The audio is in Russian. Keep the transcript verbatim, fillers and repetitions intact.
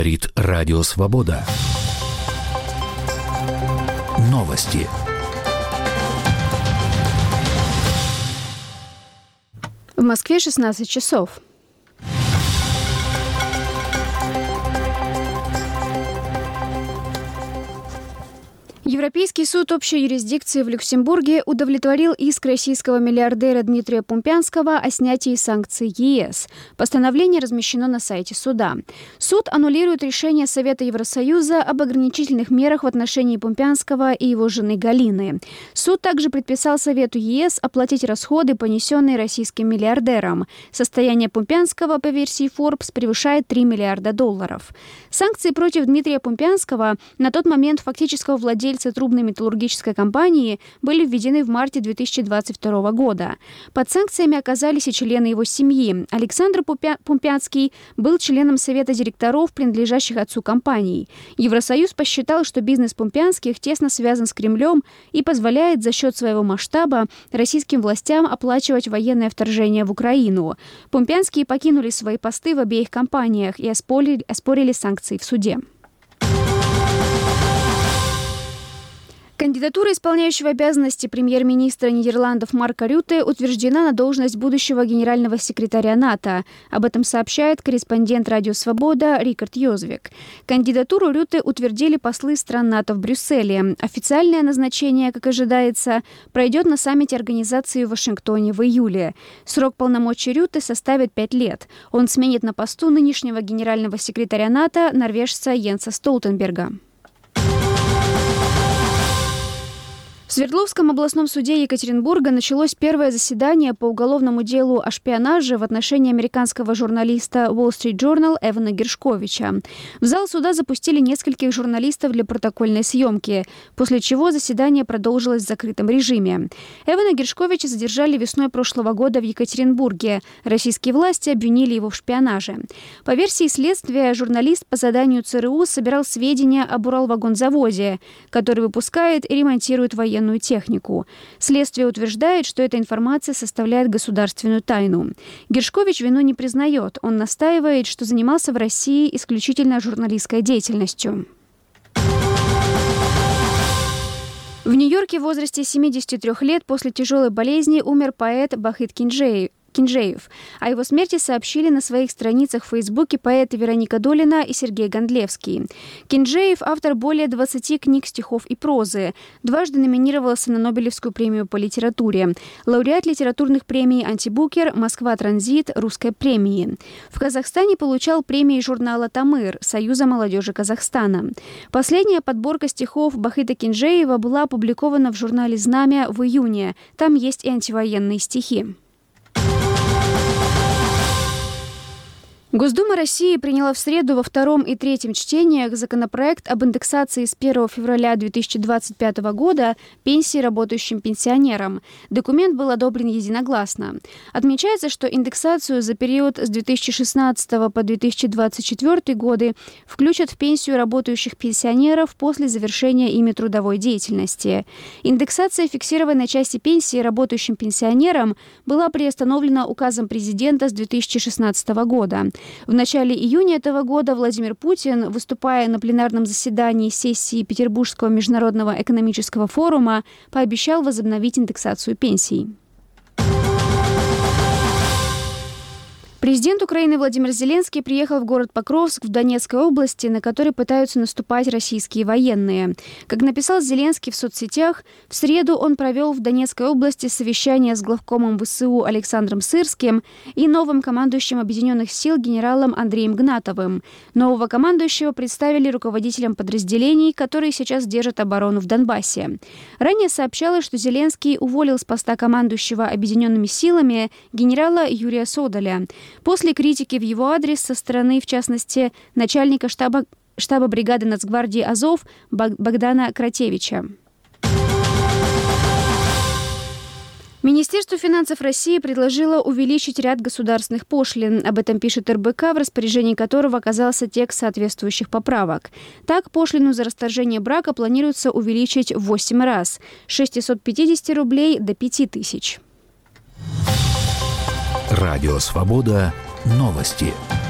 Говорит Радио Свобода. Новости. В Москве шестнадцать часов. Европейский суд общей юрисдикции в Люксембурге удовлетворил иск российского миллиардера Дмитрия Пумпянского о снятии санкций ЕС. Постановление размещено на сайте суда. Суд аннулирует решение Совета Евросоюза об ограничительных мерах в отношении Пумпянского и его жены Галины. Суд также предписал Совету ЕС оплатить расходы, понесенные российским миллиардером. Состояние Пумпянского, по версии Forbes, превышает три миллиарда долларов. Санкции против Дмитрия Пумпянского, на тот момент фактического владельца трубной металлургической компании, были введены в марте две тысячи двадцать второго года. Под санкциями оказались и члены его семьи. Александр Пумпя... Пумпянский был членом Совета директоров, принадлежащих отцу компаний. Евросоюз посчитал, что бизнес Пумпянских тесно связан с Кремлем и позволяет за счет своего масштаба российским властям оплачивать военное вторжение в Украину. Пумпянские покинули свои посты в обеих компаниях и оспорили, оспорили санкции в суде. Кандидатура исполняющего обязанности премьер-министра Нидерландов Марка Рютте утверждена на должность будущего генерального секретаря НАТО. Об этом сообщает корреспондент Радио Свобода Рикард Йозвик. Кандидатуру Рютте утвердили послы стран НАТО в Брюсселе. Официальное назначение, как ожидается, пройдет на саммите организации в Вашингтоне в июле. Срок полномочий Рютте составит пять лет. Он сменит на посту нынешнего генерального секретаря НАТО норвежца Йенса Столтенберга. В Свердловском областном суде Екатеринбурга началось первое заседание по уголовному делу о шпионаже в отношении американского журналиста Wall Street Journal Эвана Гершковича. В зал суда запустили нескольких журналистов для протокольной съемки, после чего заседание продолжилось в закрытом режиме. Эвана Гершковича задержали весной прошлого года в Екатеринбурге. Российские власти обвинили его в шпионаже. По версии следствия, журналист по заданию ЦРУ собирал сведения об Уралвагонзаводе, который выпускает и ремонтирует военные технику. Следствие утверждает, что эта информация составляет государственную тайну. Гершкович вину не признает. Он настаивает, что занимался в России исключительно журналистской деятельностью. В Нью-Йорке в возрасте семидесяти трёх лет после тяжелой болезни умер поэт Бахыт Кинджеев. Кинджеев. О его смерти сообщили на своих страницах в Фейсбуке поэты Вероника Долина и Сергей Гондлевский. Кинджеев – автор более двадцати книг, стихов и прозы. Дважды номинировался на Нобелевскую премию по литературе. Лауреат литературных премий «Антибукер», «Москва Транзит», «Русской премии». В Казахстане получал премии журнала «Тамыр» Союза молодежи Казахстана. Последняя подборка стихов Бахыта Кинджеева была опубликована в журнале «Знамя» в июне. Там есть и антивоенные стихи. Госдума России приняла в среду во втором и третьем чтениях законопроект об индексации с первого февраля две тысячи двадцать пятого года пенсии работающим пенсионерам. Документ был одобрен единогласно. Отмечается, что индексацию за период с две тысячи шестнадцатого по две тысячи двадцать четвёртый годы включат в пенсию работающих пенсионеров после завершения ими трудовой деятельности. Индексация фиксированной части пенсии работающим пенсионерам была приостановлена указом президента с две тысячи шестнадцатого года. В начале июня этого года Владимир Путин, выступая на пленарном заседании сессии Петербургского международного экономического форума, пообещал возобновить индексацию пенсий. Президент Украины Владимир Зеленский приехал в город Покровск в Донецкой области, на который пытаются наступать российские военные. Как написал Зеленский в соцсетях, в среду он провел в Донецкой области совещание с главкомом ВСУ Александром Сырским и новым командующим Объединенных сил генералом Андреем Гнатовым. Нового командующего представили руководителям подразделений, которые сейчас держат оборону в Донбассе. Ранее сообщалось, что Зеленский уволил с поста командующего Объединенными силами генерала Юрия Содоля. После критики в его адрес со стороны, в частности, начальника штаба, штаба бригады Нацгвардии «Азов» Богдана Кратевича. Министерство финансов России предложило увеличить ряд государственных пошлин. Об этом пишет эр бэ ка, в распоряжении которого оказался текст соответствующих поправок. Так, пошлину за расторжение брака планируется увеличить в восемь раз – с шестисот пятидесяти рублей до пяти тысяч. Радио «Свобода». Новости.